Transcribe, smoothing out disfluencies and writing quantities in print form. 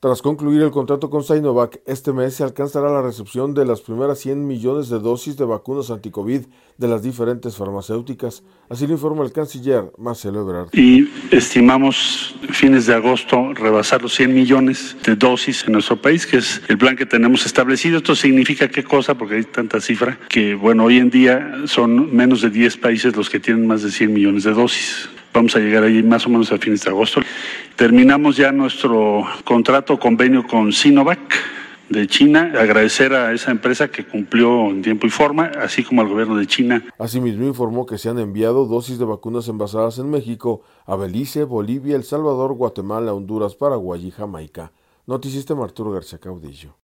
Tras concluir el contrato con Sinovac, este mes se alcanzará la recepción de las primeras 100 millones de dosis de vacunas anti-COVID de las diferentes farmacéuticas. Así lo informa el canciller Marcelo Ebrard. Y estimamos fines de agosto rebasar los 100 millones de dosis en nuestro país, que es el plan que tenemos establecido. Esto significa qué cosa, porque hay tanta cifra, que hoy en día son menos de 10 países los que tienen más de 100 millones de dosis. Vamos a llegar ahí más o menos a fines de agosto. Terminamos ya nuestro contrato, convenio con Sinovac de China. Agradecer a esa empresa que cumplió en tiempo y forma, así como al gobierno de China. Asimismo informó que se han enviado dosis de vacunas envasadas en México a Belice, Bolivia, El Salvador, Guatemala, Honduras, Paraguay y Jamaica. Noticista Arturo García Caudillo.